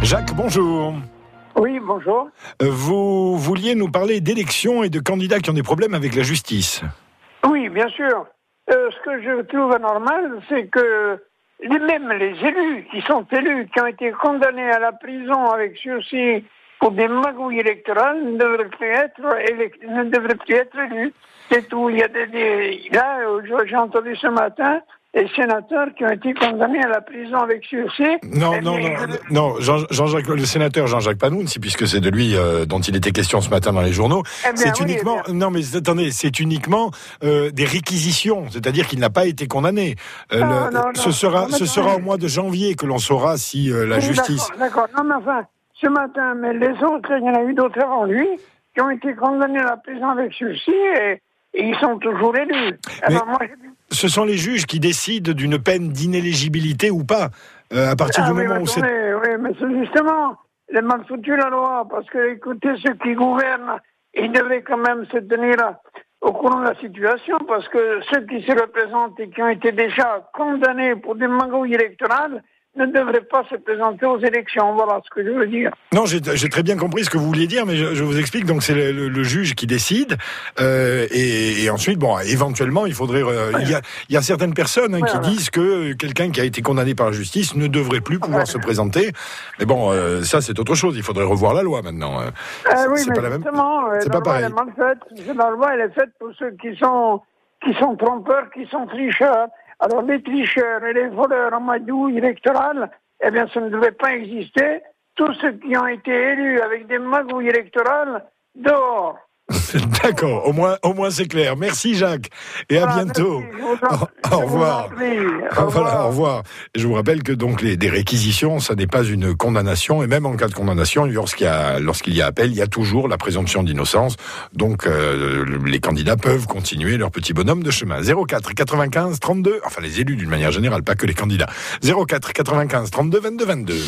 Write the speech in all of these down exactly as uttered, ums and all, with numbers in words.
Jacques, bonjour. Oui, bonjour. Vous vouliez nous parler d'élections et de candidats qui ont des problèmes avec la justice. Oui, bien sûr. Euh, ce que je trouve anormal, c'est que les, même les élus qui sont élus, qui ont été condamnés à la prison avec sursis pour des magouilles électorales, ne devraient plus être, élec- ne devraient plus être élus. C'est tout. Il y a des, des là, j'ai entendu ce matin des sénateurs qui ont été condamnés à la prison avec sursis. Non, Eh non, bien, non, je... non. Jean, Jean-Jacques, le sénateur Jean-Jacques Panoun, c'est puisque c'est de lui euh, dont il était question ce matin dans les journaux. Eh bien, c'est oui, uniquement, eh non, mais attendez, c'est uniquement euh, des réquisitions, c'est-à-dire qu'il n'a pas été condamné. Euh, non, le, non, ce non, sera, non, mais ce attendez. sera au mois de janvier que l'on saura si euh, la Oui, justice. D'accord, d'accord. Non, mais enfin, ce matin, mais les autres, il y en a eu d'autres avant lui, qui ont été condamnés à la prison avec sursis et, et ils sont toujours élus. Mais Alors, moi, j'ai dit, ce sont les juges qui décident d'une peine d'inéligibilité ou pas. Euh, à partir ah, du oui, moment mais où c'est. attendez, oui, mais c'est justement, il est mal foutu la loi, parce que, écoutez, ceux qui gouvernent, ils devraient quand même se tenir au courant de la situation, parce que ceux qui se représentent et qui ont été déjà condamnés pour des magouilles électorales ne devraient pas se présenter aux élections. Voilà ce que je veux dire. Non, j'ai, j'ai très bien compris ce que vous vouliez dire, mais je, je vous explique. Donc, c'est le, le, le juge qui décide, euh, et, et ensuite, bon, éventuellement, il faudrait. Euh, il y a, il y a certaines personnes hein, Ouais, qui ouais. disent que quelqu'un qui a été condamné par la justice ne devrait plus pouvoir Ouais. se présenter. Mais bon, euh, ça, c'est autre chose. Il faudrait revoir la loi maintenant. Euh, c'est oui, c'est mais pas la même. justement, euh, c'est la pas loi elle pareil. est mal faite. La loi elle est faite pour ceux qui sont qui sont trompeurs, qui sont tricheurs. Alors les tricheurs et les voleurs en magouille électorale, eh bien, ça ne devait pas exister. Tous ceux qui ont été élus avec des magouilles électorales, dehors. D'accord. Au moins, au moins, c'est clair. Merci, Jacques, et à Voilà, bientôt. merci, je vous en- Au, je au vous revoir. en prie. Au Voilà, revoir. au revoir. Et je vous rappelle que donc les, des réquisitions, ça n'est pas une condamnation, et même en cas de condamnation, lorsqu'il y a, lorsqu'il y a appel, il y a toujours la présomption d'innocence. Donc euh, les candidats peuvent continuer leur petit bonhomme de chemin. zéro quatre quatre-vingt-quinze trente-deux, enfin les élus d'une manière générale, pas que les candidats. zéro quatre quatre-vingt-quinze trente-deux vingt-deux vingt-deux.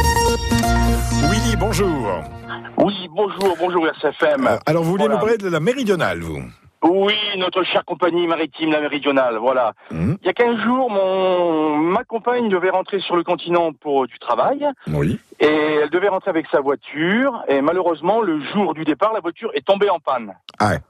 Willy, bonjour. Oui, bonjour, bonjour R C F M. Euh, alors vous voulez Voilà. nous parler de la méridionale, vous? Oui, notre chère compagnie maritime, la Méridionale, voilà. Mmh. Il y a quinze jours, mon... ma compagne devait rentrer sur le continent pour du travail, Oui. et elle devait rentrer avec sa voiture, et malheureusement, le jour du départ, la voiture est tombée en panne. Ah ouais.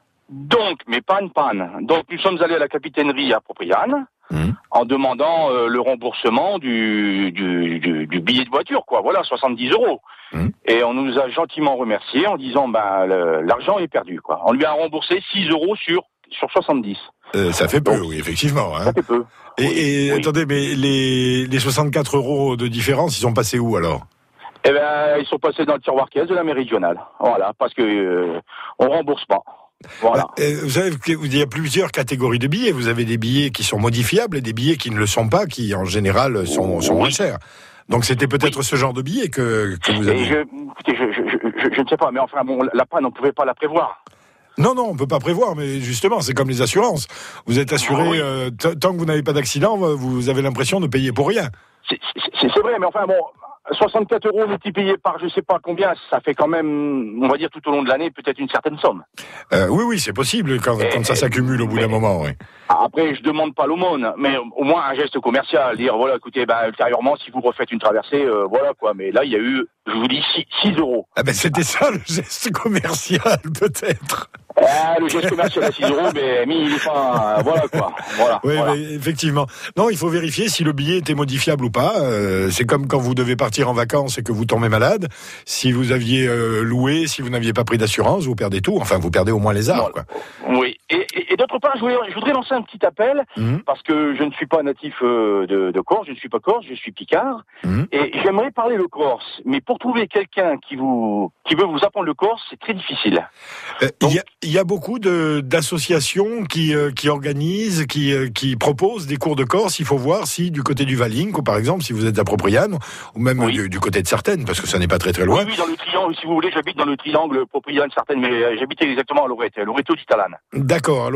Donc, mais panne, panne. Donc, nous sommes allés à la capitainerie à Propriane, Mmh. en demandant euh, le remboursement du, du, du, du billet de voiture, quoi. Voilà, soixante-dix euros. Mmh. Et on nous a gentiment remerciés en disant, ben, le- l'argent est perdu, quoi. On lui a remboursé six euros sur, sur soixante-dix. Euh, ça fait peu, Donc, oui, effectivement. Hein. Ça fait peu. Et, Oui, et oui. attendez, mais les, les soixante-quatre euros de différence, ils sont passés où alors? Eh ben, ils sont passés dans le tiroir caisse de la Méridionale. Voilà, parce que euh, on rembourse pas. Voilà. Euh, Vous savez qu'il y a plusieurs catégories de billets. Vous avez des billets qui sont modifiables et des billets qui ne le sont pas, qui en général sont, sont Oui. moins chers. Donc c'était peut-être Oui. ce genre de billet que, que vous Et avez. je, écoutez, je, je, je, je ne sais pas, mais enfin, bon, la panne, on pouvait pas la prévoir. Non, non, on peut pas prévoir, mais justement, c'est comme les assurances. Vous êtes assuré, Ah oui. euh, t- tant que vous n'avez pas d'accident, vous avez l'impression de payer pour rien. C'est c'est- c'est vrai, mais enfin, bon, soixante-quatre euros multiplié par je sais pas combien, ça fait quand même, on va dire, tout au long de l'année, peut-être une certaine somme. Euh, oui, oui, c'est possible quand, Et- quand ça s'accumule au bout d'un mais- moment. Oui. Après, je demande pas l'aumône, mais au moins un geste commercial, dire, voilà, écoutez, ben, ultérieurement, si vous refaites une traversée, euh, voilà, quoi. Mais là, il y a eu, je vous dis, six euros. Ah ben c'était ça le geste commercial, peut-être. Ah, le geste commercial à six euros, mais mis, il est pas, euh, voilà, quoi. Voilà. Oui, voilà. mais effectivement. Non, il faut vérifier si le billet était modifiable ou pas. Euh, c'est comme quand vous devez partir en vacances et que vous tombez malade. Si vous aviez euh, loué, si vous n'aviez pas pris d'assurance, vous perdez tout. Enfin, vous perdez au moins les arts, quoi. Oui. Et, et, et d'autre part, je voudrais, je voudrais lancer un petit appel, Mhm. parce que je ne suis pas natif euh, de, de Corse, je ne suis pas corse, je suis picard, Mhm. et j'aimerais parler le corse. Mais pour trouver quelqu'un qui vous, qui veut vous apprendre le corse, c'est très difficile. Euh, Il y, a, il y a beaucoup de, d'associations qui, euh, qui organisent, qui, euh, qui proposent des cours de Corse. Il faut voir si du côté du Valinco, par exemple, si vous êtes à Propriane, ou même Oui. du, du côté de Sartène, parce que ça n'est pas très très loin. Oui, oui, dans le triangle, si vous voulez, j'habite dans le triangle Propriane certaine, mais euh, j'habite exactement à Loreto, à Loreto d'Italan. D'accord. Alors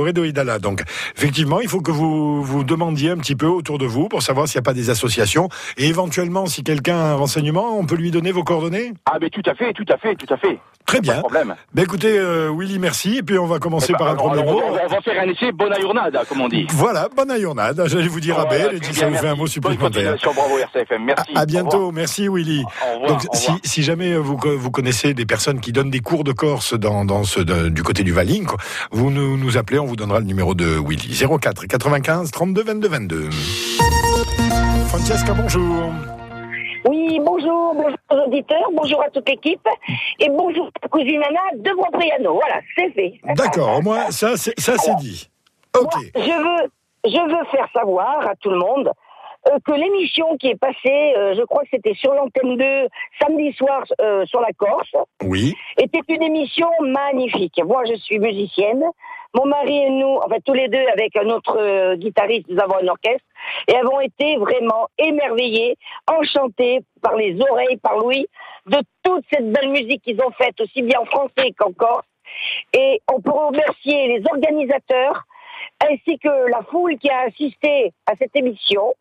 Loredo Hidalgo. Donc, effectivement, il faut que vous vous demandiez un petit peu autour de vous pour savoir s'il n'y a pas des associations. Et éventuellement, si quelqu'un a un renseignement, on peut lui donner vos coordonnées? Ah, mais tout à fait, tout à fait, tout à fait. Très bien. Pas de problème. Ben écoutez, euh, Willy, merci. Et puis, on va commencer bah, par alors, un premier alors, mot. on, va, on va faire un essai bonne journada, comme on dit. Voilà, bonne ajournada. J'allais vous dire à Voilà, belle, et très si ça bien, vous fait un merci. mot supplémentaire. Bonne continuation, bravo R C F M, merci. À, à bientôt, merci Willy. Au revoir, Donc, au si, revoir. si jamais vous, vous connaissez des personnes qui donnent des cours de Corse dans, dans ce, de, du côté du Valin, quoi, vous nous, nous appelez, on vous donnera le numéro de Willy. zéro quatre quatre-vingt-quinze trente-deux vingt-deux vingt-deux. Francesca, bonjour. Oui, bonjour, bonjour aux auditeurs, bonjour à toute l'équipe, et bonjour à cousine Anna de Propriano. Voilà, c'est fait. D'accord, au moins, ça, c'est, ça, c'est dit. Ok. Moi, je veux, je veux faire savoir à tout le monde euh, que l'émission qui est passée, euh, je crois que c'était sur l'antenne deux, samedi soir euh, sur la Corse, Oui. était une émission magnifique. Moi, je suis musicienne. Mon mari et nous, enfin tous les deux avec un autre euh, guitariste, nous avons un orchestre, et avons été vraiment émerveillés, enchantés par les oreilles, par l'ouïe, de toute cette belle musique qu'ils ont faite, aussi bien en français qu'en corse. Et on peut remercier les organisateurs, ainsi que la foule qui a assisté à cette émission,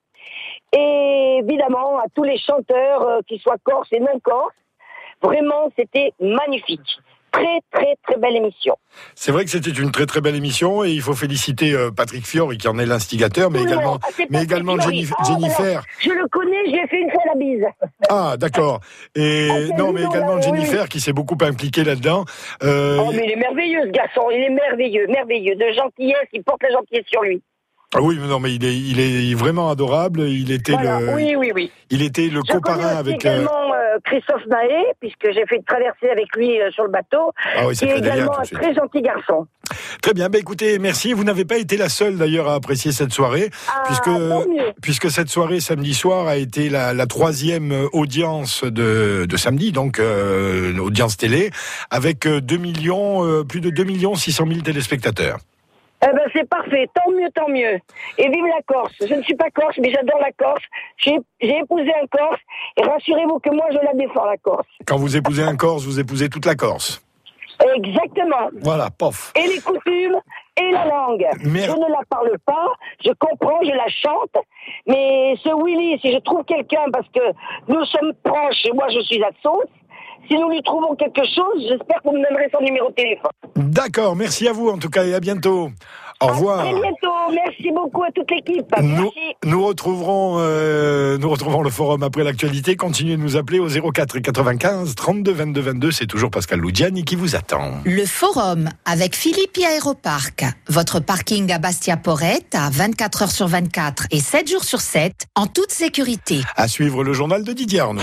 et évidemment à tous les chanteurs, euh, qu'ils soient corses et non corses. Vraiment, c'était magnifique. Très, très, très belle émission. C'est vrai que c'était une très très belle émission et il faut féliciter euh, Patrick Fiori qui en est l'instigateur, mais Tout le également, monde. Ah, c'est mais Patrick également Fiori. Jennifer. Ah, Jennifer. voilà. Je le connais, je lui ai fait une fois la bise. Ah, d'accord. Et Ah, c'est non, lui, mais non, également là, oui, Jennifer oui. qui s'est beaucoup impliquée là-dedans. Euh, Oh, mais il est merveilleux, ce garçon. Il est merveilleux, merveilleux. De gentillesse, il porte la gentillesse sur lui. Ah oui, mais non, mais il est, il est vraiment adorable. Il était Voilà. le, Oui, oui, oui. il était le Je connais coparrain aussi avec. euh, également euh, Christophe Mahé, puisque j'ai fait une traversée avec lui euh, sur le bateau. Ah oui, ça qui est fait des liens également tout un de suite. très gentil garçon. Très bien. Ben écoutez, merci. Vous n'avez pas été la seule d'ailleurs à apprécier cette soirée, Ah, puisque tant mieux. puisque cette soirée samedi soir a été la, la troisième audience de, de samedi, donc euh, audience télé, avec euh, deux millions, euh, plus de deux millions six cent mille téléspectateurs. Eh ben c'est parfait, tant mieux, tant mieux. Et vive la Corse. Je ne suis pas corse, mais j'adore la Corse. J'ai, j'ai épousé un Corse, et rassurez-vous que moi je la défends, la Corse. Quand vous épousez un Corse, vous épousez toute la Corse. Exactement. Voilà, pof. Et les coutumes, et la langue. Mer- Je ne la parle pas, je comprends, je la chante, mais ce Willy, si je trouve quelqu'un, parce que nous sommes proches, et moi je suis à Sauce, si nous lui trouvons quelque chose, j'espère que vous me donnerez son numéro de téléphone. D'accord, merci à vous en tout cas et à bientôt. Au revoir. À très bientôt, merci beaucoup à toute l'équipe. Nous, Merci. nous retrouverons, euh, nous retrouverons le forum après l'actualité. Continuez de nous appeler au zéro quatre quatre-vingt-quinze trente-deux vingt-deux vingt-deux. C'est toujours Pascal Loudiani qui vous attend. Le forum avec Philippi Aéroparc. Votre parking à Bastia-Porrette à vingt-quatre heures sur vingt-quatre et sept jours sur sept en toute sécurité. À suivre le journal de Didier Arnaud.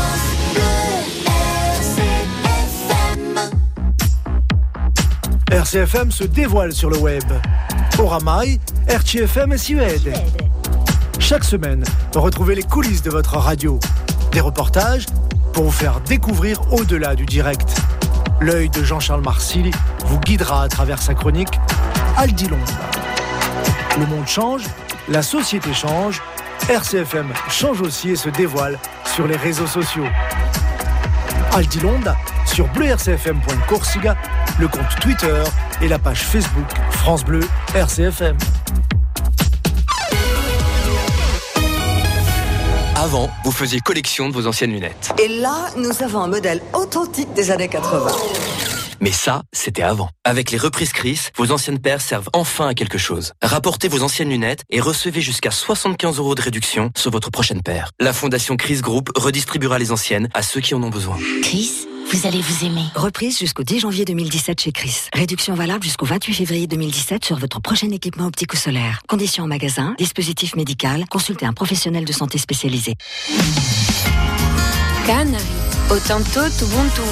R C F M se dévoile sur le web. Oramai, R T F M et Suède. Chaque semaine, retrouvez les coulisses de votre radio. Des reportages pour vous faire découvrir au-delà du direct. L'œil de Jean-Charles Marsili vous guidera à travers sa chronique Aldilon. Le monde change, la société change, R C F M change aussi et se dévoile sur les réseaux sociaux. Aldilonda sur bleu r c f m point corsica, le compte Twitter et la page Facebook France Bleu R C F M. Avant, vous faisiez collection de vos anciennes lunettes. Et là, nous avons un modèle authentique des années quatre-vingts. Mais ça, c'était avant. Avec les reprises Chris, vos anciennes paires servent enfin à quelque chose. Rapportez vos anciennes lunettes et recevez jusqu'à soixante-quinze euros de réduction sur votre prochaine paire. La fondation Chris Group redistribuera les anciennes à ceux qui en ont besoin. Chris, vous allez vous aimer. Reprise jusqu'au dix janvier deux mille dix-sept chez Chris. Réduction valable jusqu'au vingt-huit février deux mille dix-sept sur votre prochain équipement optique ou solaire. Conditions en magasin, dispositif médical, consultez un professionnel de santé spécialisé. Canary, Otanto, Ubuntu.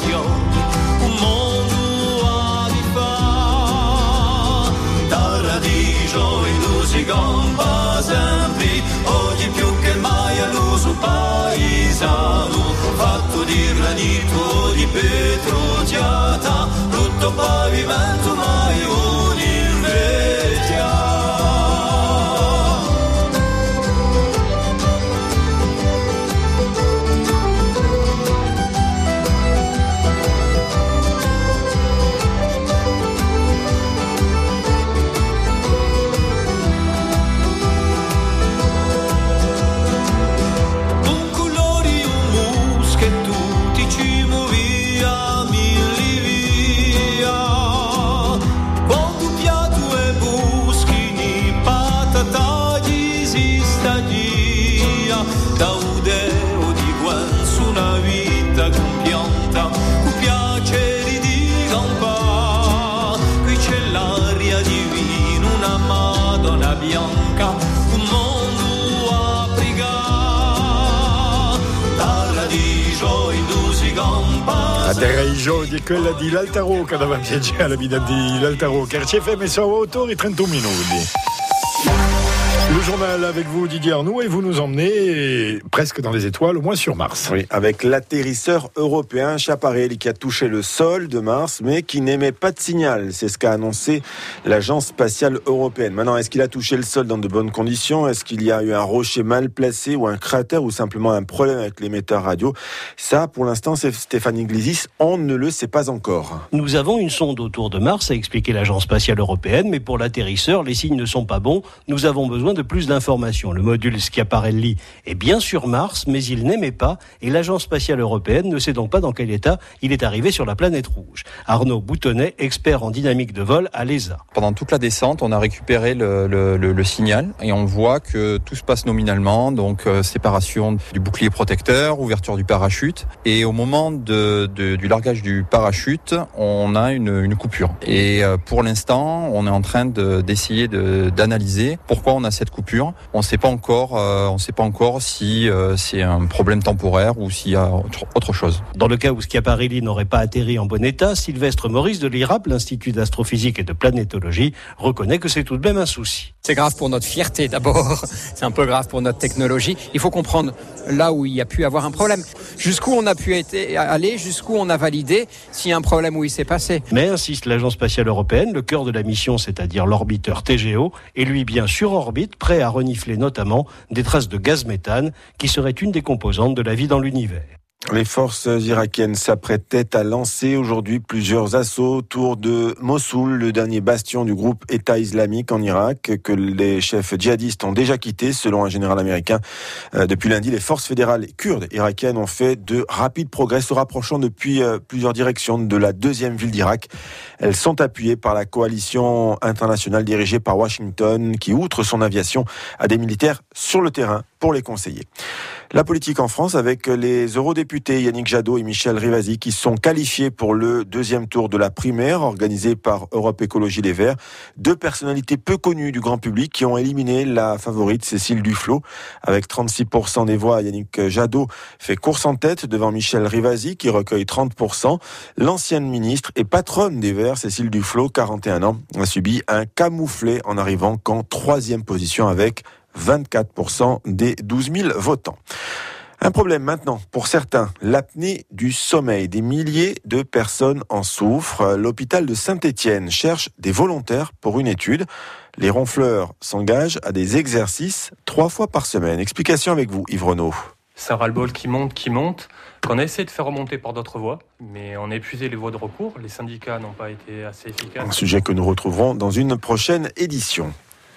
passioni, un mondo a di fa. Paradiso in lusi gomba sempre, oggi più che mai all'uso paesano, fatto di granito, di vetro giata, brutto pavimento mai un'invecchia. Bianca, un mondo a pregare, paradiso in lusi gompa. A Deraijo di quella di l'Altaro, che aveva viaggiato alla vita di l'Altaro, che ci fa messo a otto e trentuno minuti. Le journal avec vous, Didier Arnoux, et vous nous emmenez presque dans les étoiles, au moins sur Mars. Oui, avec l'atterrisseur européen Schiaparelli qui a touché le sol de Mars, mais qui n'émet pas de signal. C'est ce qu'a annoncé l'Agence spatiale européenne. Maintenant, est-ce qu'il a touché le sol dans de bonnes conditions ? Est-ce qu'il y a eu un rocher mal placé ou un cratère ou simplement un problème avec l'émetteur radio ? Ça, pour l'instant, c'est Stéphanie Glisis, on ne le sait pas encore. Nous avons une sonde autour de Mars, a expliqué l'Agence spatiale européenne, mais pour l'atterrisseur, les signes ne sont pas bons. Nous avons besoin de plus d'informations. Le module Schiaparelli est bien sur Mars, mais il n'émet pas, et l'Agence spatiale européenne ne sait donc pas dans quel état il est arrivé sur la planète rouge. Arnaud Boutonnet, expert en dynamique de vol à l'E S A. Pendant toute la descente, on a récupéré le, le, le, le signal, et on voit que tout se passe nominalement, donc euh, séparation du bouclier protecteur, ouverture du parachute, et au moment de, de, du largage du parachute, on a une, une coupure. Et euh, pour l'instant, on est en train de, d'essayer de, d'analyser pourquoi on a cette coupure. On ne sait pas encore, euh, on sait pas encore si euh, c'est un problème temporaire ou s'il y a autre, autre chose. Dans le cas où Schiaparelli n'aurait pas atterri en bon état, Sylvestre Maurice de l'I R A P, l'Institut d'astrophysique et de planétologie, reconnaît que c'est tout de même un souci. C'est grave pour notre fierté d'abord, c'est un peu grave pour notre technologie. Il faut comprendre là où il y a pu avoir un problème, jusqu'où on a pu être, aller, jusqu'où on a validé s'il y a un problème où il s'est passé. Mais, insiste l'Agence spatiale européenne, le cœur de la mission, c'est-à-dire l'orbiteur T G O, est lui bien sur orbite, prêt à renifler notamment des traces de gaz méthane, qui serait une des composantes de la vie dans l'univers. Les forces irakiennes s'apprêtaient à lancer aujourd'hui plusieurs assauts autour de Mossoul, le dernier bastion du groupe État islamique en Irak, que les chefs djihadistes ont déjà quitté, selon un général américain. Euh, depuis lundi, les forces fédérales kurdes irakiennes ont fait de rapides progrès, se rapprochant depuis euh, plusieurs directions de la deuxième ville d'Irak. Elles sont appuyées par la coalition internationale dirigée par Washington, qui, outre son aviation, a des militaires sur le terrain pour les conseiller. La politique en France avec les eurodéputés Yannick Jadot et Michel Rivasi qui sont qualifiés pour le deuxième tour de la primaire organisée par Europe Écologie Les Verts. Deux personnalités peu connues du grand public qui ont éliminé la favorite Cécile Duflot. Avec trente-six pour cent des voix, Yannick Jadot fait course en tête devant Michel Rivasi qui recueille trente pour cent. L'ancienne ministre et patronne des Verts, Cécile Duflot, quarante et un ans, a subi un camouflet en arrivant qu'en troisième position avec vingt-quatre pour cent des douze mille votants. Un problème maintenant pour certains, l'apnée du sommeil. Des milliers de personnes en souffrent. L'hôpital de Saint-Étienne cherche des volontaires pour une étude. Les ronfleurs s'engagent à des exercices trois fois par semaine. Explication avec vous, Yves Renaud. C'est un ras-le-bol qui monte, qui monte, qu'on a essayé de faire remonter par d'autres voies, mais on a épuisé les voies de recours. Les syndicats n'ont pas été assez efficaces. Un sujet que nous retrouverons dans une prochaine édition.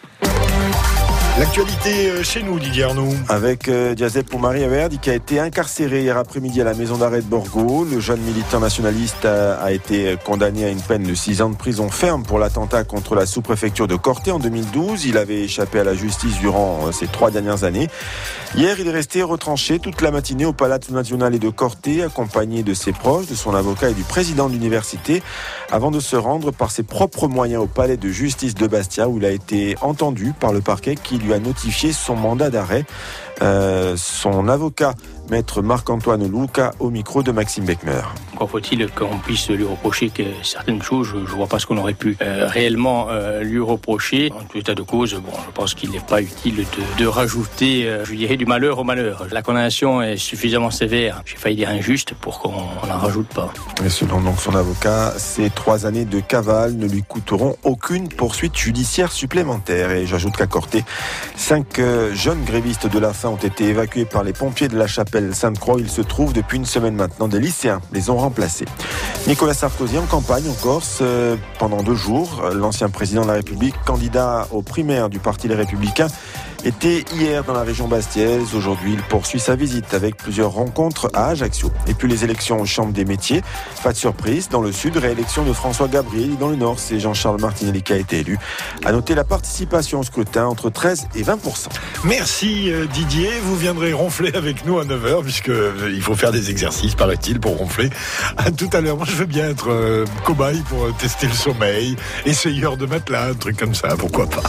L'actualité chez nous, Didier Arnoux. Avec euh, Giuseppe Oumari Averdi qui a été incarcéré hier après-midi à la maison d'arrêt de Borgo. Le jeune militant nationaliste a, a été condamné à une peine de six ans de prison ferme pour l'attentat contre la sous-préfecture de Corté en deux mille douze. Il avait échappé à la justice durant euh, ces trois dernières années. Hier, il est resté retranché toute la matinée au Palazzo Nazionale de Corté, accompagné de ses proches, de son avocat et du président de l'université, avant de se rendre par ses propres moyens au palais de justice de Bastia, où il a été entendu par le parquet qui lui a notifié son mandat d'arrêt. Euh, son avocat, maître Marc-Antoine Luca, au micro de Maxime Beckmer. Encore faut-il qu'on puisse lui reprocher que certaines choses, je ne vois pas ce qu'on aurait pu euh, réellement euh, lui reprocher. En tout état de cause, bon, je pense qu'il n'est pas utile de, de rajouter, euh, je dirais, du malheur au malheur. La condamnation est suffisamment sévère, j'ai failli dire injuste, pour qu'on n'en rajoute pas. Et selon donc son avocat, ces trois années de cavale ne lui coûteront aucune poursuite judiciaire supplémentaire. Et j'ajoute qu'à Corté, cinq euh, jeunes grévistes de la faim ont été évacués par les pompiers de la chapelle Sainte-Croix. Ils se trouvent depuis une semaine maintenant. Des lycéens les ont remplacés. Nicolas Sarkozy en campagne en Corse euh, pendant deux jours. L'ancien président de la République, candidat aux primaires du Parti Les Républicains, était hier dans la région bastiaise. Aujourd'hui, il poursuit sa visite avec plusieurs rencontres à Ajaccio. Et puis les élections aux chambres des métiers. Pas de surprise. Dans le sud, réélection de François Gabriel. Dans le nord, c'est Jean-Charles Martinelli qui a été élu. À noter la participation au scrutin entre treize et vingt pour cent. Merci Didier. Vous viendrez ronfler avec nous à neuf heures puisqu'il faut faire des exercices, paraît-il, pour ronfler. À tout à l'heure. Moi, je veux bien être euh, cobaye pour tester le sommeil, essayeur de matelas, un truc comme ça. Pourquoi pas.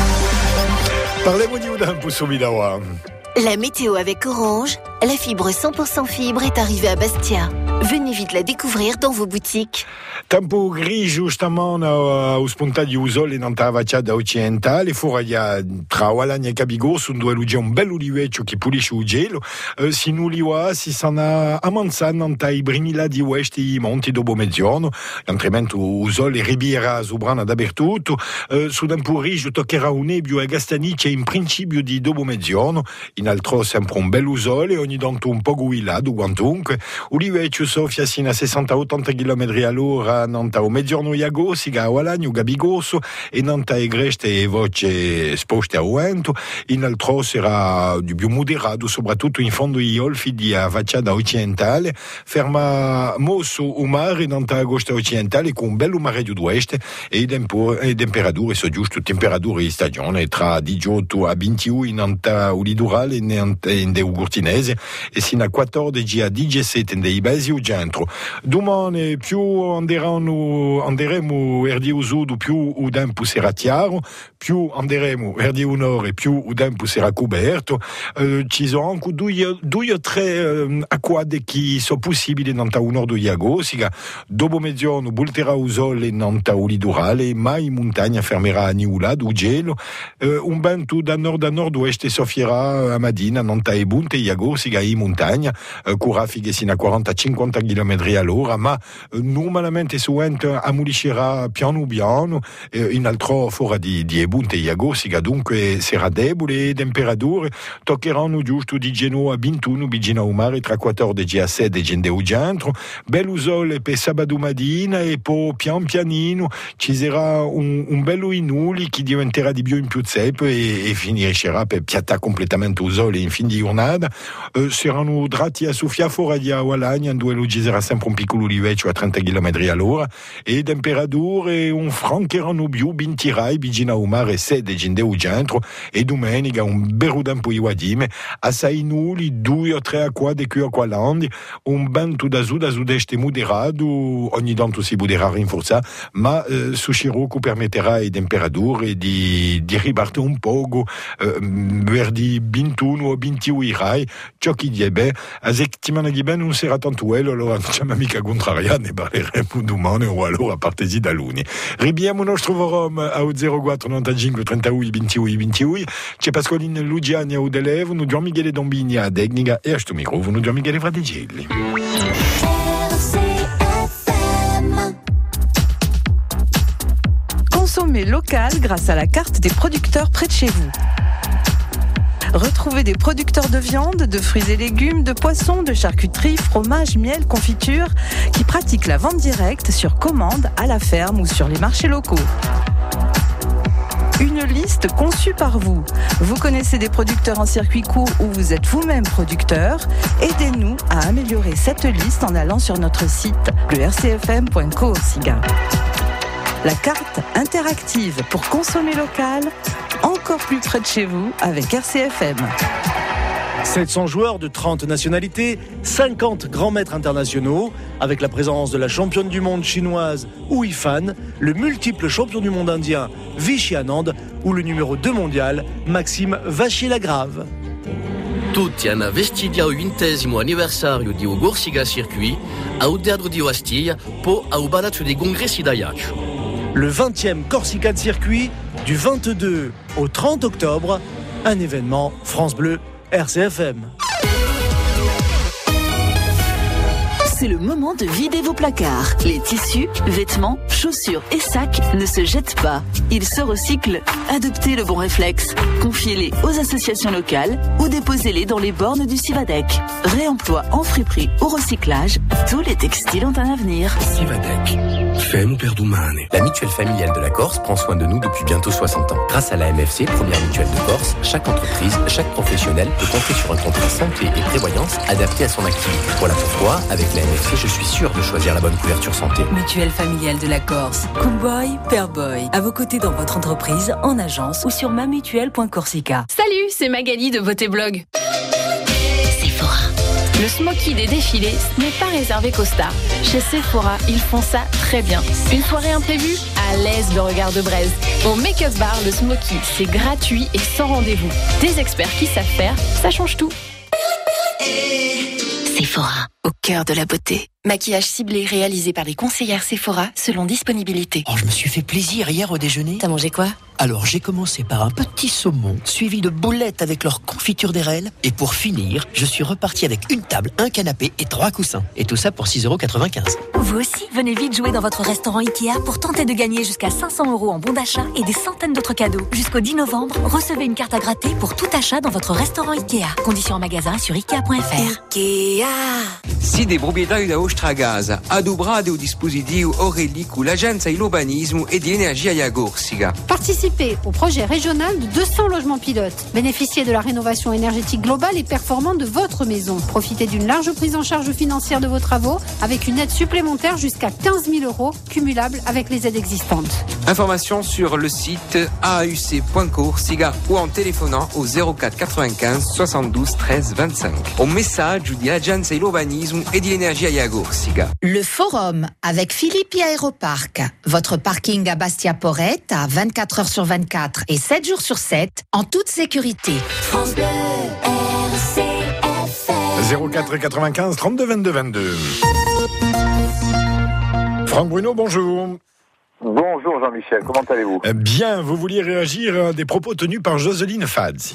Parlez-moi d'un peu sur Midawa. La météo avec Orange, la fibre cent pour cent fibre est arrivée à Bastia. Venez vite la découvrir dans vos boutiques. Tempo grigio stamane au spunta di Usol in anta vacciata occidentale, fuori tra Walagna e Cabigo, su due luce un bel uliveccio che pulisce il gelo, eh, si nuliwa si sana a Manzana anta i brinila di West e i monti dopo mezzogiorno, l'antrimento Usol e Ribiera sobrana dappertutto, eh, su tempo grigio toccherà un nebbio e Gastanice in principio di dopo mezzogiorno, in altro sempre un bel Usol e ogni tanto un po' guillato, quantunque, uliveccio soffia sino a sessanta ottanta chilometri all'ora Nanta o mezzogiorno iago, siga a Walagno, Gabigoso, e Nanta e Greste e voce sposte a vento, in altro sarà di più moderato, soprattutto in fondo agli olfi di facciata occidentale, ferma mosso un mare Nanta a costa occidentale con un bello mare di oeste e le temperature sono giusto, temperature di stagione tra diciotto a ventuno in Nanta o litorale e in de Ugurtinese e sino a quattordici a diciassette in dei Besi o centro. Domani più anderemo, anderemo erdi usudo più o tempo sarà chiaro, più anderemo erdi un'ora e più o tempo sarà coperto. Eh, ci sono anche due, due o tre eh, acquade che sono possibili nanta un nord iago, siga dopo mezzogiorno bulterà o sole nanta o litorale, ma in montagna fermerà a niulato o gelo. Eh, un vento da nord a nord-ovest soffierà a Madina nanta e bunte iago, siga in montagna, eh, con raffiche sino a quaranta cinquanta chilometri all'ora, ma eh, normalmente su vento ammuliscerà piano piano, eh, in altro fora di, di ebunte iago, siga dunque sarà debole e temperature toccheranno giusto di Genoa a ventuno vicino al mare tra quattordici a sedici in del centro, bello sole per sabato mattina e poi pian pianino ci sarà un, un bello inuli che diventerà di più in più zeppo e, e finiscerà per piattare completamente il sole in fin di giornata. Eh, saranno drati a soffia fuori di Walagna dove lo ci sarà sempre un piccolo liveccio a trenta chilometri all'ora e temperature un francheranno più bintirai vicino al mare sedici in del centro e domenica un bello tempo di Wadime assai nulli, due o tre acquade qui a Qualandi, un vento da sud a sud-est moderato, ogni tanto si potrà rinforzare, ma eh, su Scirocco permetterà ai temperature di, di ripartire un poco eh, verdi ventuno o ventuno irai, ciò che diebe a settimana di bene non sarà tanto quello, allora non c'è mica contraria, ne parleremo domani o allora a partesi da luni. Ribiamo il nostro forum a zero quattro novantacinque trentuno ventuno ventuno, c'è Pasqualino Lugiani a Udelevo, noi abbiamo Michele Dombini a Degnica e a sto microfono noi abbiamo Michele Fraticelli. Consommez local grâce à la carte des producteurs près de chez vous. Retrouvez des producteurs de viande, de fruits et légumes, de poissons, de charcuterie, fromage, miel, confiture, qui pratiquent la vente directe sur commande à la ferme ou sur les marchés locaux. Une liste conçue par vous. Vous connaissez des producteurs en circuit court ou vous êtes vous-même producteur? Aidez-nous à améliorer cette liste en allant sur notre site, le r c f m point co siga. La carte interactive pour consommer local, encore plus près de chez vous avec R C F M. sept cents joueurs de trente nationalités, cinquante grands maîtres internationaux, avec la présence de la championne du monde chinoise Wu Yifan, le multiple champion du monde indien Vishy Anand ou le numéro deux mondial Maxime Vachier-Lagrave. Tutti hanno vestiti al ventesimo anniversario di Gorsica Circuit au Teatro di Ostiglia po au Palazzo dei Congressi d'Ajaccio. Le vingtième Corsica de Circuit du vingt-deux au trente octobre, un événement France Bleu R C F M. C'est le moment de vider vos placards. Les tissus, vêtements, chaussures et sacs ne se jettent pas. Ils se recyclent. Adoptez le bon réflexe. Confiez-les aux associations locales ou déposez-les dans les bornes du Civadec. Réemploi en friperie ou recyclage, tous les textiles ont un avenir. Civadec. Femme Perdumane. La mutuelle familiale de la Corse prend soin de nous depuis bientôt soixante ans. Grâce à la M F C, première mutuelle de Corse, chaque entreprise, chaque professionnel peut compter sur un contrat santé et prévoyance adapté à son activité. Voilà pourquoi, avec la M F C, je suis sûr de choisir la bonne couverture santé. Mutuelle familiale de la Corse. Coolboy, Pairboy. À vos côtés dans votre entreprise, en agence ou sur mamutuelle point corsica. Salut, c'est Magali de Beauté Blog. Sephora. Le smoky des défilés n'est pas réservé qu'aux stars. Chez Sephora, ils font ça très bien. Une soirée imprévue, à l'aise le regard de braise. Au Make-up Bar, le smoky, c'est gratuit et sans rendez-vous. Des experts qui savent faire, ça change tout. Sephora, au cœur de la beauté. Maquillage ciblé réalisé par les conseillères Sephora selon disponibilité. Oh, je me suis fait plaisir hier au déjeuner. T'as mangé quoi? Alors j'ai commencé par un petit saumon, suivi de boulettes avec leur confiture d'érel. Et pour finir, je suis reparti avec une table, un canapé et trois coussins. Et tout ça pour six euros quatre-vingt-quinze. Vous aussi, venez vite jouer dans votre restaurant Ikea pour tenter de gagner jusqu'à cinq cents euros en bons d'achat et des centaines d'autres cadeaux. Jusqu'au dix novembre, recevez une carte à gratter pour tout achat dans votre restaurant Ikea. Conditions en magasin sur ikea point f r. Ikea. Siete proprietari da vostra casa, adobrate o dispositivo Aurelic ou l'agenzia Ilobanismo e di Energia Iagorsica. Participez au projet régional de deux cents logements pilotes. Bénéficiez de la rénovation énergétique globale et performante de votre maison. Profitez d'une large prise en charge financière de vos travaux avec une aide supplémentaire jusqu'à quinze mille euros cumulable avec les aides existantes. Informations sur le site a u c point corsica ou en téléphonant au zéro quatre quatre-vingt-quinze soixante-douze treize vingt-cinq. Au message di Agenzia Ilobanismo e di Energia Iagorsica. Le Forum avec Philippi Aéroparc. Votre parking à Bastia-Porrette à vingt-quatre heures sur vingt-quatre et sept jours sur sept en toute sécurité. France Bleu, R C F M. zéro quatre quatre-vingt-quinze trente-deux vingt-deux vingt-deux. Franck Bruno, bonjour. Bonjour Jean-Michel, comment allez-vous? Bien, vous vouliez réagir à des propos tenus par Jocelyne Fads.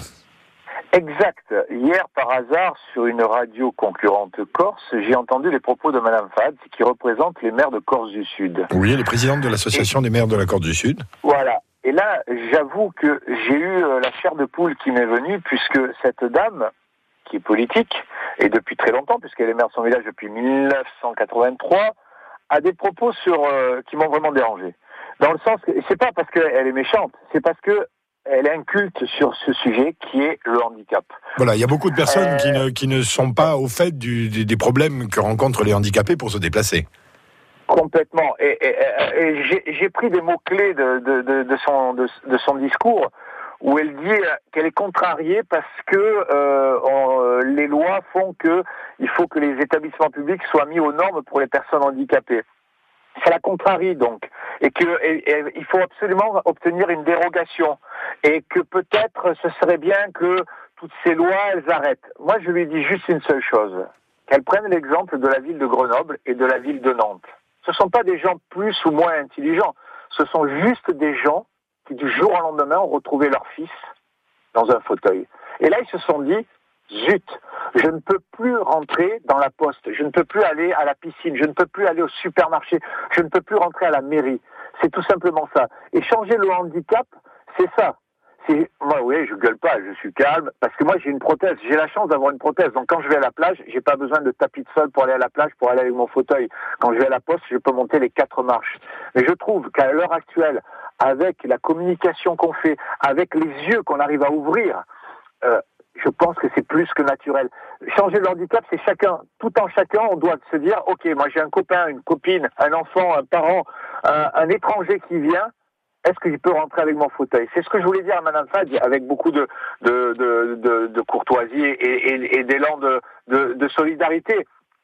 Exact. Hier, par hasard, sur une radio concurrente corse, j'ai entendu les propos de Madame Fads, qui représente les maires de Corse du Sud. Oui, elle est présidente de l'association Et... des maires de la Corse du Sud. Voilà. Et là, j'avoue que j'ai eu la chair de poule qui m'est venue, puisque cette dame, qui est politique, et depuis très longtemps, puisqu'elle est maire de son village depuis mille neuf cent quatre-vingt-trois, a des propos sur euh, qui m'ont vraiment dérangé. Dans le sens que c'est pas parce qu'elle est méchante, c'est parce que elle inculte sur ce sujet qui est le handicap. Voilà, il y a beaucoup de personnes euh... qui ne qui ne sont pas au fait du, des, des problèmes que rencontrent les handicapés pour se déplacer. Complètement. Et, et, et j'ai, j'ai pris des mots clés de, de, de, de son de, de son discours où elle dit qu'elle est contrariée parce que euh, on, les lois font que il faut que les établissements publics soient mis aux normes pour les personnes handicapées. Ça la contrarie donc, et que et, et, il faut absolument obtenir une dérogation, et que peut-être ce serait bien que toutes ces lois elles arrêtent. Moi je lui dis juste une seule chose, qu'elle prenne l'exemple de la ville de Grenoble et de la ville de Nantes. Ce ne sont pas des gens plus ou moins intelligents, ce sont juste des gens qui du jour au lendemain ont retrouvé leur fils dans un fauteuil. Et là ils se sont dit, zut, je ne peux plus rentrer dans la poste, je ne peux plus aller à la piscine, je ne peux plus aller au supermarché, je ne peux plus rentrer à la mairie. C'est tout simplement ça. Et changer le handicap, c'est ça. C'est, moi, oui, je gueule pas, je suis calme, parce que moi, j'ai une prothèse. J'ai la chance d'avoir une prothèse. Donc, quand je vais à la plage, j'ai pas besoin de tapis de sol pour aller à la plage, pour aller avec mon fauteuil. Quand je vais à la poste, je peux monter les quatre marches. Mais je trouve qu'à l'heure actuelle, avec la communication qu'on fait, avec les yeux qu'on arrive à ouvrir, euh, je pense que c'est plus que naturel. Changer le handicap, c'est chacun. Tout en chacun, on doit se dire, ok, moi j'ai un copain, une copine, un enfant, un parent, un, un étranger qui vient, est-ce que je peux rentrer avec mon fauteuil? C'est ce que je voulais dire à Madame Fad, avec beaucoup de, de, de, de, de courtoisie et, et, et d'élan de, de, de solidarité.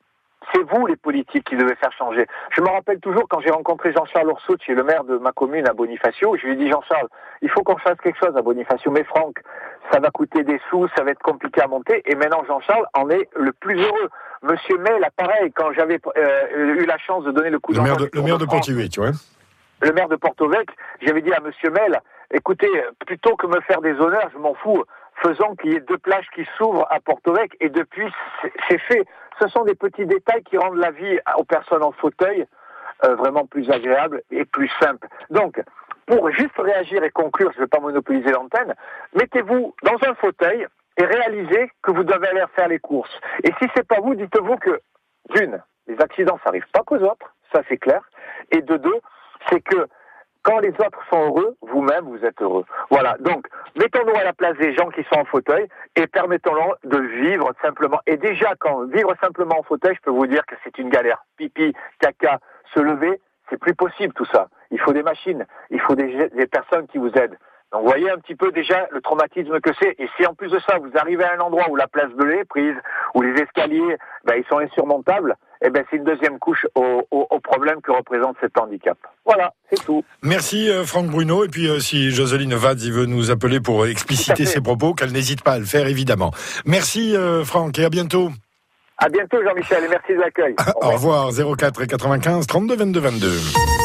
c'est vous les politiques qui devez faire changer. Je me rappelle toujours quand j'ai rencontré Jean-Charles Orsaut, qui est le maire de ma commune à Bonifacio, je lui ai dit Jean-Charles, il faut qu'on fasse quelque chose à Bonifacio, mais Franck, ça va coûter des sous, ça va être compliqué à monter, et maintenant Jean-Charles en est le plus heureux. Monsieur May, là pareil, quand j'avais euh, eu la chance de donner le coup d'envoi... Le maire de, le maire de Pontivy, tu vois. Le maire de Porto-Vecchio, j'avais dit à Monsieur Mel, écoutez, plutôt que me faire des honneurs, je m'en fous, faisons qu'il y ait deux plages qui s'ouvrent à Porto-Vecchio, et depuis, c'est, c'est fait. Ce sont des petits détails qui rendent la vie aux personnes en fauteuil euh, vraiment plus agréable et plus simple. Donc, pour juste réagir et conclure, je ne vais pas monopoliser l'antenne, mettez-vous dans un fauteuil et réalisez que vous devez aller faire les courses. Et si c'est pas vous, dites-vous que, d'une, les accidents, ça n'arrive pas qu'aux autres, ça c'est clair, et de deux, c'est que quand les autres sont heureux, vous-même, vous êtes heureux. Voilà, donc, mettons-nous à la place des gens qui sont en fauteuil et permettons-leur de vivre simplement. Et déjà, quand vivre simplement en fauteuil, je peux vous dire que c'est une galère. Pipi, caca, se lever, c'est plus possible tout ça. Il faut des machines, il faut des, des personnes qui vous aident. Donc, vous voyez un petit peu déjà le traumatisme que c'est. Et si en plus de ça, vous arrivez à un endroit où la place Belay est prise, où les escaliers, ben, ils sont insurmontables, eh ben, c'est une deuxième couche au, au, au problème que représente cet handicap. Voilà, c'est tout. Merci euh, Franck Bruno. Et puis euh, si Jocelyne Vaz veut nous appeler pour expliciter ses propos, qu'elle n'hésite pas à le faire, évidemment. Merci euh, Franck et à bientôt. À bientôt Jean-Michel et merci de l'accueil. Au, Au revoir, zéro quatre quatre-vingt-quinze trente-deux vingt-deux vingt-deux.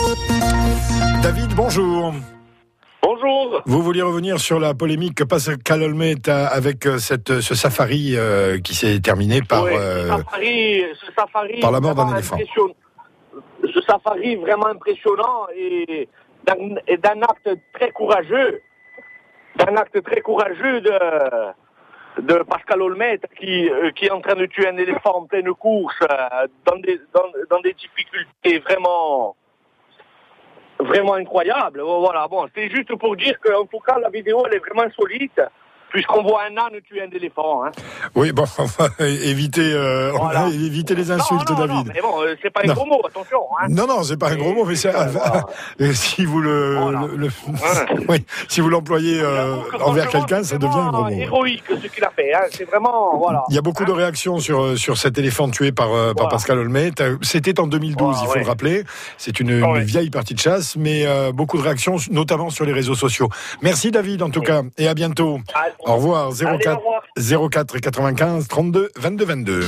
David, bonjour. Bonjour. Vous vouliez revenir sur la polémique que Pascal Olmet avec cette, ce safari euh, qui s'est terminé par, oui, euh, ce safari, ce safari par la mort d'un éléphant. Ce safari vraiment impressionnant et d'un, et d'un acte très courageux, d'un acte très courageux de, de Pascal Olmet qui, euh, qui est en train de tuer un éléphant en pleine course euh, dans, des, dans, dans des difficultés vraiment... vraiment incroyable. Voilà, bon, c'est juste pour dire qu'en tout cas, la vidéo, elle est vraiment insolite, puisqu'on voit un âne tuer un éléphant. Hein. Oui, bon, on va éviter, euh, voilà. on va éviter les insultes, non, non, David. Non, mais bon, c'est pas un non. gros mot, attention. Hein. Non, non, c'est pas un gros mot, mais c'est, euh, voilà. si vous le, voilà. le, le ouais. oui, si vous l'employez euh, envers quelqu'un, ça devient un gros mot. Héroïque, ce qu'il a fait, hein. C'est vraiment, voilà. Il y a beaucoup hein. de réactions sur sur cet éléphant tué par euh, voilà. par Pascal Olmet. C'était en deux mille douze, voilà, il faut ouais. le rappeler. C'est une, ouais. une vieille partie de chasse, mais euh, beaucoup de réactions, notamment sur les réseaux sociaux. Merci David, en tout ouais. cas, et à bientôt. Allez. Au revoir, zéro quatre quatre-vingt-quinze trente-deux vingt-deux vingt-deux.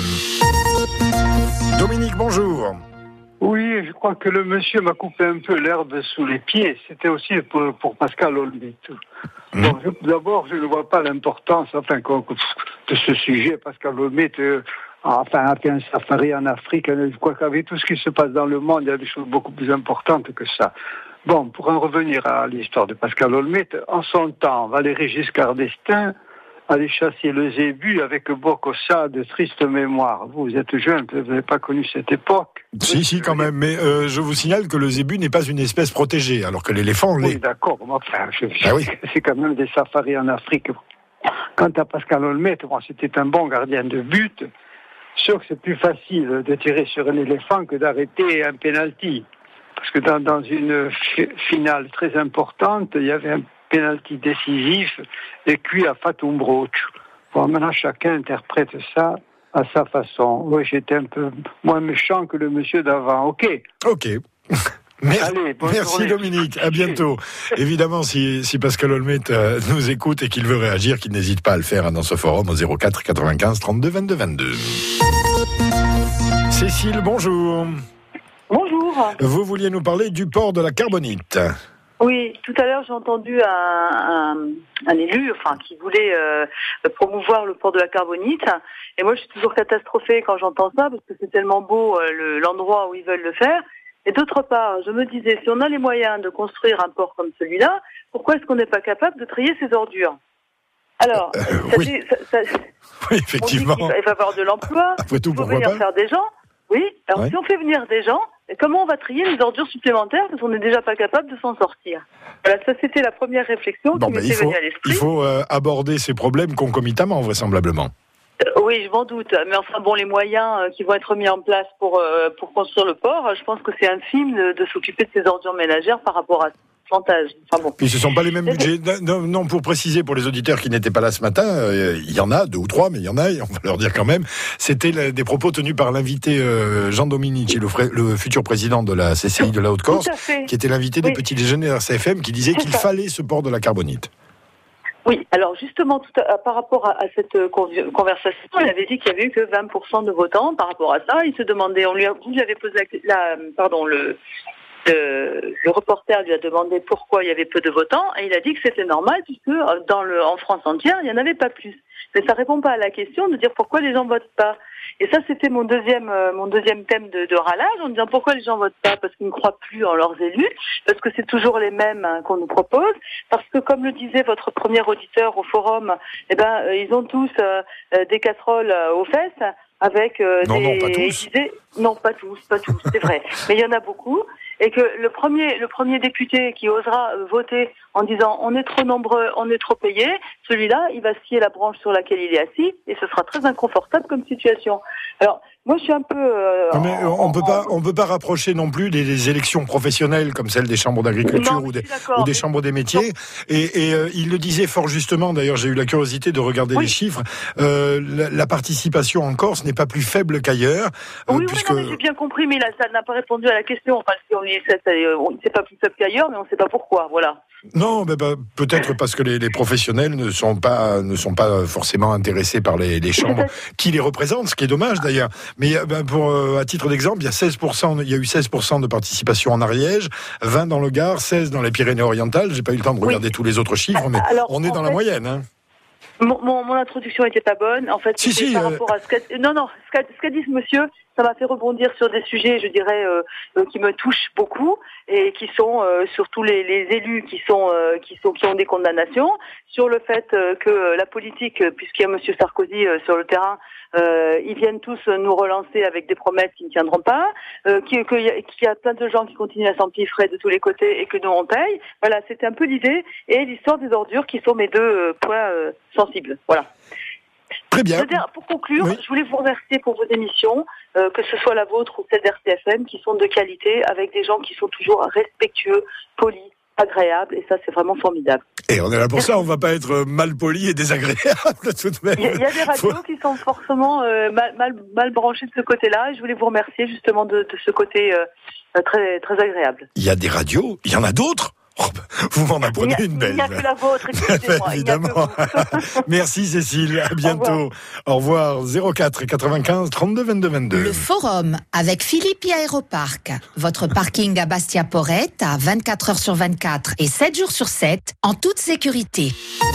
Dominique, bonjour. Oui, je crois que le monsieur m'a coupé un peu l'herbe sous les pieds. C'était aussi pour, pour Pascal Olmet. Mmh. Bon, je, d'abord, je ne vois pas l'importance enfin, de ce sujet. Pascal Olmet euh, enfin, a fait un safari en Afrique. Je crois qu'avec tout ce qui se passe dans le monde, il y a des choses beaucoup plus importantes que ça. Bon, pour en revenir à l'histoire de Pascal Olmet, en son temps, Valéry Giscard d'Estaing allait chasser le zébu avec Bokassa de triste mémoire. Vous, vous êtes jeune, vous n'avez pas connu cette époque. Si, si, quand même. Mais euh, je vous signale que le zébu n'est pas une espèce protégée, alors que l'éléphant l'est. Oui, d'accord. Enfin, je, ah oui. C'est quand même des safaris en Afrique. Quant à Pascal Olmet, bon, c'était un bon gardien de but. Sûr que c'est plus facile de tirer sur un éléphant que d'arrêter un penalty. Parce que dans, dans une f- finale très importante, il y avait un penalty décisif et cuit à Fatum Broch. Bon, maintenant, chacun interprète ça à sa façon. Oui, j'étais un peu moins méchant que le monsieur d'avant. OK. OK. Merci, Allez, merci journée. Dominique, à bientôt. Évidemment, si, si Pascal Olmet euh, nous écoute et qu'il veut réagir, qu'il n'hésite pas à le faire dans ce forum au zéro quatre quatre-vingt-quinze trente-deux vingt-deux vingt-deux. Cécile, bonjour. Bonjour. Vous vouliez nous parler du port de la Carbonite. Oui, tout à l'heure j'ai entendu un, un, un élu, enfin, qui voulait euh, promouvoir le port de la Carbonite. Et moi, je suis toujours catastrophée quand j'entends ça parce que c'est tellement beau euh, le, l'endroit où ils veulent le faire. Et d'autre part, je me disais, si on a les moyens de construire un port comme celui-là, pourquoi est-ce qu'on n'est pas capable de trier ses ordures ? Alors, euh, ça, oui. ça, ça, oui, effectivement. On dit qu'il va y avoir de l'emploi. Après tout, il faut pourquoi venir pas faire des gens. Oui. Alors, ouais. si on fait venir des gens, comment on va trier les ordures supplémentaires parce qu'on n'est déjà pas capable de s'en sortir ? Voilà, ça c'était la première réflexion bon, qui m'était venue à l'esprit. Il faut euh, aborder ces problèmes concomitamment, vraisemblablement. Euh, oui, je m'en doute. Mais enfin bon, les moyens euh, qui vont être mis en place pour euh, pour construire le port, je pense que c'est infime de, de s'occuper de ces ordures ménagères par rapport à ça. pourcentage. Enfin bon. Puis ce ne sont pas les mêmes budgets. Non, non, pour préciser pour les auditeurs qui n'étaient pas là ce matin, euh, il y en a deux ou trois, mais il y en a, et on va leur dire quand même. C'était la, des propos tenus par l'invité euh, Jean Dominici, le, frais, le futur président de la C C I de la Haute-Corse, qui était l'invité oui. des petits déjeuners R C F M, qui disait C'est qu'il ça. fallait ce port de la carbonite. Oui, alors justement, tout à, par rapport à, à cette conversation, il avait dit qu'il n'y avait eu que vingt pour cent de votants. Par rapport à ça, il se demandait, on lui, a, vous lui avez posé la, la pardon, le, le, le reporter lui a demandé pourquoi il y avait peu de votants, et il a dit que c'était normal puisque dans le, en France entière, il n'y en avait pas plus. Mais ça répond pas à la question de dire pourquoi les gens votent pas. Et ça, c'était mon deuxième, euh, mon deuxième thème de, de ralage, en disant pourquoi les gens votent pas, parce qu'ils ne croient plus en leurs élus, parce que c'est toujours les mêmes hein, qu'on nous propose, parce que comme le disait votre premier auditeur au forum, eh ben euh, ils ont tous euh, des casseroles euh, aux fesses avec euh, non, des. Non, pas tous. Des... Non, pas tous, pas tous, c'est vrai. Mais il y en a beaucoup. Et que le premier, le premier député qui osera voter en disant on est trop nombreux, on est trop payés, celui-là, il va scier la branche sur laquelle il est assis et ce sera très inconfortable comme situation. Alors, moi, je suis un peu. Euh, mais on en, peut pas, on peut pas rapprocher non plus des, des élections professionnelles comme celles des chambres d'agriculture non, ou des, ou des chambres des métiers. Et, et euh, il le disait fort justement. D'ailleurs, j'ai eu la curiosité de regarder oui. les chiffres. Euh, la, la participation en Corse n'est pas plus faible qu'ailleurs. Euh, oui, puisque... oui, non, mais j'ai bien compris, mais là, ça n'a pas répondu à la question. Enfin, si on est, c'est pas plus faible qu'ailleurs, mais on ne sait pas pourquoi. Voilà. Non, mais bah, peut-être parce que les, les professionnels ne sont pas ne sont pas forcément intéressés par les, les chambres qui les représentent, ce qui est dommage d'ailleurs. Mais bah, pour à titre d'exemple, il y a seize pour cent, il y a eu seize pour cent de participation en Ariège, vingt dans le Gard, seize dans les Pyrénées-Orientales. J'ai pas eu le temps de regarder oui. tous les autres chiffres, mais Alors, on est dans fait, la moyenne. Hein. Mon, mon, mon introduction était pas bonne. En fait, si, si, par euh... rapport à ce qu'a non non ce qu'a, ce qu'a dit ce monsieur. Ça m'a fait rebondir sur des sujets, je dirais, euh, euh, qui me touchent beaucoup et qui sont euh, surtout les, les élus qui sont euh, qui sont qui ont des condamnations sur le fait euh, que la politique, puisqu'il y a Monsieur Sarkozy euh, sur le terrain, euh, ils viennent tous nous relancer avec des promesses qui ne tiendront pas, euh, qu'il, qu'il y a, qu'il y a plein de gens qui continuent à s'empiffrer de tous les côtés et que nous on paye. Voilà, c'était un peu l'idée et l'histoire des ordures qui sont mes deux euh, points euh, sensibles. Voilà. Très bien. Dire, pour conclure, oui. je voulais vous remercier pour vos émissions, euh, que ce soit la vôtre ou celle d'R C F M, qui sont de qualité, avec des gens qui sont toujours respectueux, polis, agréables, et ça, c'est vraiment formidable. Et on est là pour ça, on ne va pas être mal poli et désagréable tout de même. Il y, y a des radios Faut... qui sont forcément euh, mal, mal, mal branchées de ce côté-là, et je voulais vous remercier justement de, de ce côté euh, très, très agréable. Il y a des radios, il y en a d'autres. Oh, vous m'en apprenez a, une belle. Il n'y a que la vôtre, excusez-moi. Évidemment. Merci Cécile, à bientôt. Au revoir. Au revoir. zéro quatre quatre-vingt-quinze trente-deux vingt-deux vingt-deux. Le Forum avec Philippe Aéroparc. Votre parking à Bastia-Porrette à vingt-quatre heures sur vingt-quatre et sept jours sur sept en toute sécurité.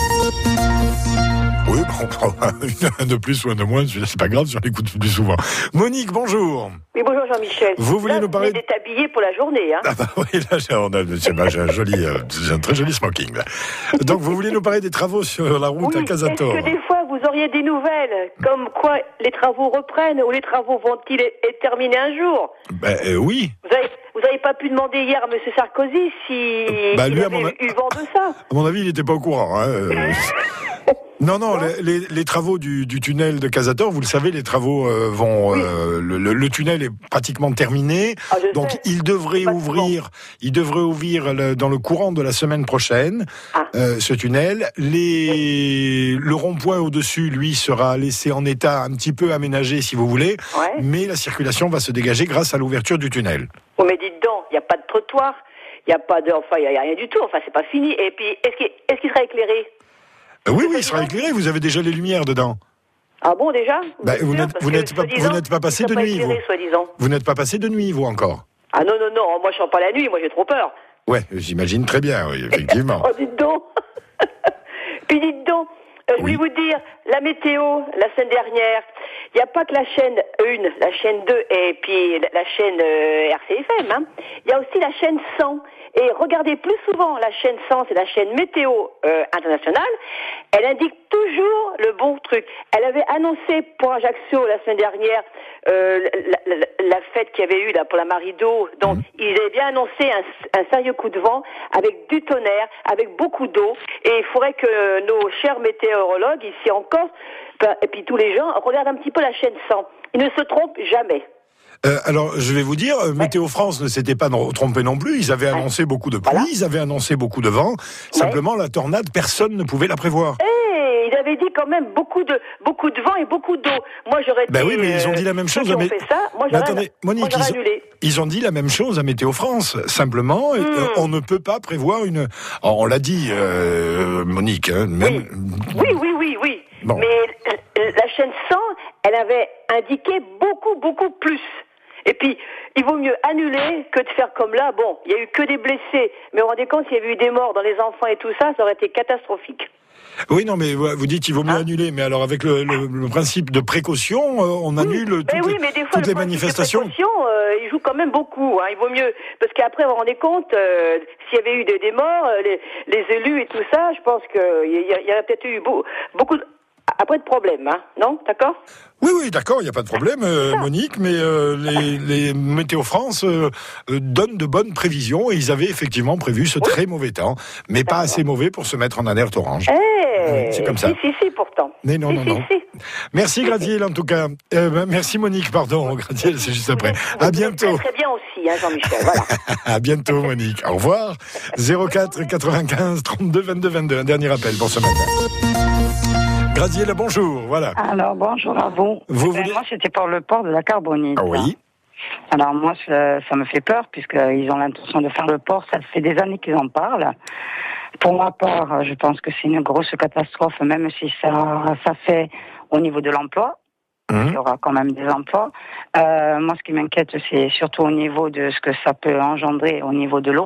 Oui, bon, un de plus ou un de moins, c'est pas grave, j'en écoute plus souvent. Monique, bonjour. Oui, bonjour Jean-Michel. Vous vouliez là, nous parler... Vous êtes habillé pour la journée, hein. Ah bah oui, là, j'ai, on a, j'ai, bah, j'ai un joli, euh, j'ai un très joli smoking, là. Donc, vous vouliez nous parler des travaux sur la route oui, à Casator. Est-ce que des fois, vous auriez des nouvelles, comme quoi les travaux reprennent, ou les travaux vont-ils être terminés un jour? Ben, euh, oui. Vous avez, vous avez pas pu demander hier à M. Sarkozy si, bah, s'il lui, avait a... eu vent de ça? À mon avis, il n'était pas au courant, hein. Non, non, les, les, les travaux du, du tunnel de Casator, vous le savez, les travaux euh, vont... Oui. Euh, le, le, le tunnel est pratiquement terminé, ah, donc sais. il devrait ouvrir, il devrait ouvrir le, dans le courant de la semaine prochaine, ah. euh, ce tunnel. Les, le rond-point au-dessus, lui, sera laissé en état un petit peu aménagé, si vous voulez, ouais. mais la circulation va se dégager grâce à l'ouverture du tunnel. Oh, mais dites donc, il n'y a pas de trottoir, il n'y a pas de... Enfin, il n'y a rien du tout, enfin, c'est pas fini. Et puis, est-ce qu'il, est-ce qu'il sera éclairé? Euh, oui, oui, il sera éclairé. Vous avez déjà les lumières dedans. Ah bon, déjà? Bah, vous, n'êtes, vous, n'êtes pas, vous n'êtes pas passé de nuit, éclairé, vous. Vous n'êtes pas passé de nuit, vous, encore. Ah non, non, non, moi je sors pas la nuit, moi j'ai trop peur. Ouais, j'imagine très bien, oui, effectivement. Oh, dites donc. Puis dites donc, euh, je oui. voulais vous dire, la météo, la semaine dernière, il n'y a pas que la chaîne un, la chaîne deux et puis la chaîne euh, R C F M, hein. Il y a aussi la chaîne cent. Et regardez plus souvent la chaîne cent, c'est la chaîne météo euh, internationale. Elle indique toujours le bon truc. Elle avait annoncé pour Ajaccio la semaine dernière euh, la, la, la fête qu'il y avait eu là pour la marée d'eau. Donc mmh. ils avaient bien annoncé un, un sérieux coup de vent avec du tonnerre, avec beaucoup d'eau. Et il faudrait que nos chers météorologues ici en Corse, et puis tous les gens regardent un petit peu la chaîne cent. Ils ne se trompent jamais. Euh, alors, je vais vous dire, ouais. Météo France ne s'était pas trompé non plus. Ils avaient annoncé ouais. beaucoup de pluie, voilà. Ils avaient annoncé beaucoup de vent. Simplement, ouais. la tornade, personne ne pouvait la prévoir. Hey, ils avaient dit quand même beaucoup de beaucoup de vent et beaucoup d'eau. Moi, j'aurais dit... Ben oui, mais ils ont dit la même chose. Ceux qui ont fait ça, moi, j'aurais, attendez, Monique, moi, ils, ont, ils ont dit la même chose à Météo France. Simplement, mmh. euh, on ne peut pas prévoir une... Alors, on l'a dit, euh, Monique. Hein, même... Oui, oui, oui, oui. oui. Bon. Mais euh, la chaîne cent, elle avait indiqué beaucoup, beaucoup plus. Et puis, il vaut mieux annuler que de faire comme là. Bon, il y a eu que des blessés. Mais vous vous rendez compte, s'il y avait eu des morts dans les enfants et tout ça, ça aurait été catastrophique. Oui, non, mais vous dites qu'il vaut mieux hein annuler. Mais alors, avec le, le, le principe de précaution, euh, on annule oui. toutes, oui, mais des fois, toutes le les manifestations. De précaution, euh, il joue quand même beaucoup. Hein. Il vaut mieux... Parce qu'après, vous vous rendez compte, euh, s'il y avait eu des, des morts, les, les élus et tout ça, je pense qu'il y, y aurait peut-être eu beau, beaucoup de... Après de problème, hein, non? D'accord? Oui, oui, d'accord, il n'y a pas de problème, euh, Monique, mais euh, les, les Météo France euh, euh, donnent de bonnes prévisions et ils avaient effectivement prévu ce oui. très mauvais temps, mais d'accord. pas assez mauvais pour se mettre en alerte orange. Hey, c'est comme ça. Si, si, si, pourtant. Mais non, si, non, si, non. Si. Merci Gradiel, en tout cas. Euh, merci Monique, pardon, Gradiel, c'est juste après. Vous à bientôt. Très bien aussi, hein, Jean-Michel, voilà. À bientôt, Monique. Au revoir. zéro quatre quatre-vingt-quinze trente-deux vingt-deux vingt-deux. Un dernier appel pour ce matin. Graziella, bonjour, voilà. Alors, bonjour à vous. vous ben, voulez... Moi, c'était pour le port de la Carbonite. Ah oui. Alors, moi, ça, ça me fait peur, puisqu'ils ont l'intention de faire le port. Ça fait des années qu'ils en parlent. Pour ma part, je pense que c'est une grosse catastrophe, même si ça, ça fait au niveau de l'emploi. Mmh. Il y aura quand même des emplois. Euh, moi, ce qui m'inquiète, c'est surtout au niveau de ce que ça peut engendrer au niveau de l'eau.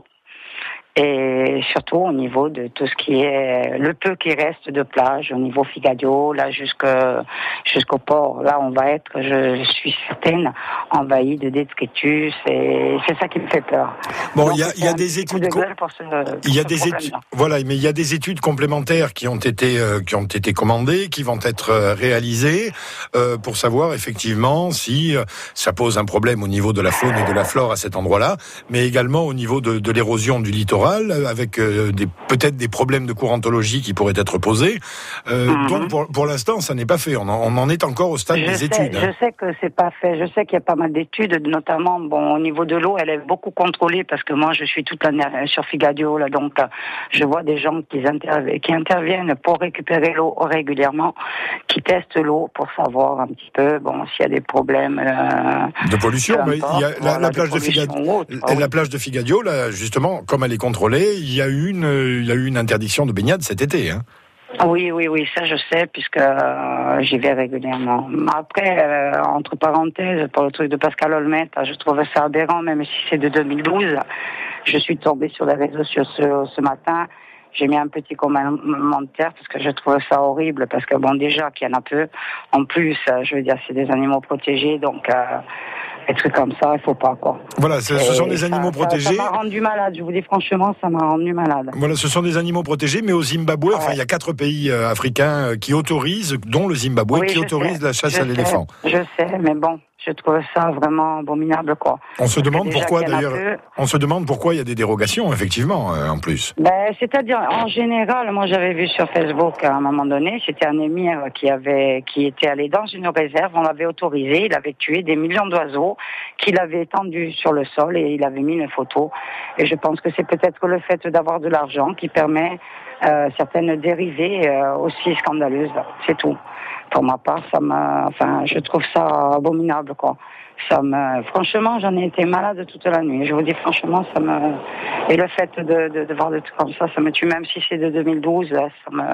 Et surtout au niveau de tout ce qui est le peu qui reste de plage, au niveau Figadio, là jusqu'au jusqu'au port, là on va être, je, je suis certaine, envahi de détritus et c'est ça qui me fait peur. Bon, il y a, y a des études, de pour ce, il y a des études, voilà, mais il y a des études complémentaires qui ont été euh, qui ont été commandées, qui vont être euh, réalisées euh, pour savoir effectivement si euh, ça pose un problème au niveau de la faune et de la flore à cet endroit-là, mais également au niveau de, de l'érosion du littoral, avec euh, des, peut-être des problèmes de courantologie qui pourraient être posés. Euh, mmh. Donc pour, pour l'instant, ça n'est pas fait. On en, on en est encore au stade je des sais, études. Hein. Je sais que c'est pas fait. Je sais qu'il y a pas mal d'études, notamment bon au niveau de l'eau, elle est beaucoup contrôlée parce que moi je suis toute l'année sur Figadio, là, donc je vois des gens qui, interv- qui interviennent pour récupérer l'eau régulièrement, qui testent l'eau pour savoir un petit peu bon s'il y a des problèmes euh, de pollution. Mais il y a la, voilà, la plage de, de Figadio, la, la plage de Figadio, là justement, comme elle est contrôlée, il y a eu une, il y a eu une interdiction de baignade cet été, hein. Oui, oui, oui, ça je sais, puisque euh, j'y vais régulièrement. Après, euh, entre parenthèses, pour le truc de Pascal Olmette, je trouve ça aberrant, même si c'est de deux mille douze. Je suis tombée sur les réseaux sociaux ce matin. J'ai mis un petit commentaire parce que je trouve ça horrible, parce que bon, déjà qu'il y en a peu. En plus, je veux dire, c'est des animaux protégés, donc... Euh, des trucs comme ça, il faut pas, quoi. Voilà, ce, ce sont des ça, animaux protégés. Ça, ça m'a rendu malade, je vous dis franchement, ça m'a rendu malade. Voilà, ce sont des animaux protégés, mais au Zimbabwe, ah ouais. enfin, il y a quatre pays euh, africains euh, qui autorisent, dont le Zimbabwe, oui, qui autorise sais, la chasse à sais, l'éléphant. Je sais, mais bon, je trouve ça vraiment abominable, quoi. On se demande pourquoi, d'ailleurs, peu... on se demande pourquoi il y a des dérogations, effectivement, euh, en plus. Ben, c'est-à-dire, en général, moi, j'avais vu sur Facebook, à un moment donné, c'était un émir qui avait, qui était allé dans une réserve, on l'avait autorisé, il avait tué des millions d'oiseaux, qu'il avait étendu sur le sol et il avait mis une photo. Et je pense que c'est peut-être le fait d'avoir de l'argent qui permet euh, certaines dérivées euh, aussi scandaleuses. C'est tout. Pour ma part, ça me, enfin, je trouve ça abominable, quoi. Ça me, franchement, j'en ai été malade toute la nuit. Je vous dis franchement, ça me, et le fait de, de, de voir des trucs comme ça, ça me tue, même si c'est de deux mille douze, ça me,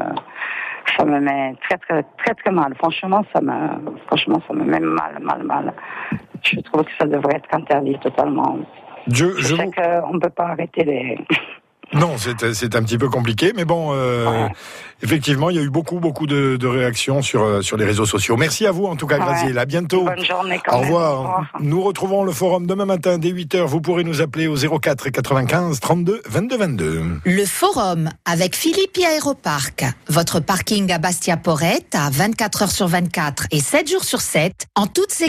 ça me met très, très, très, très mal. Franchement, ça me, franchement, ça me met mal, mal, mal. Je trouve que ça devrait être interdit totalement. Je, je, je sais vous... qu'on ne peut pas arrêter les... Non, c'est, c'est un petit peu compliqué, mais bon, euh, ouais. effectivement, il y a eu beaucoup, beaucoup de, de réactions sur, sur les réseaux sociaux. Merci à vous, en tout cas, ouais. Graziella. À bientôt. Bonne journée, quand Au même. revoir. Au revoir. Nous retrouvons le forum demain matin dès huit heures. Vous pourrez nous appeler au zéro quatre quatre-vingt-quinze trente-deux vingt-deux vingt-deux. Le forum avec Philippi Aéroparc. Votre parking à Bastia-Porrette à vingt-quatre heures sur vingt-quatre et sept jours sur sept en toute sécurité.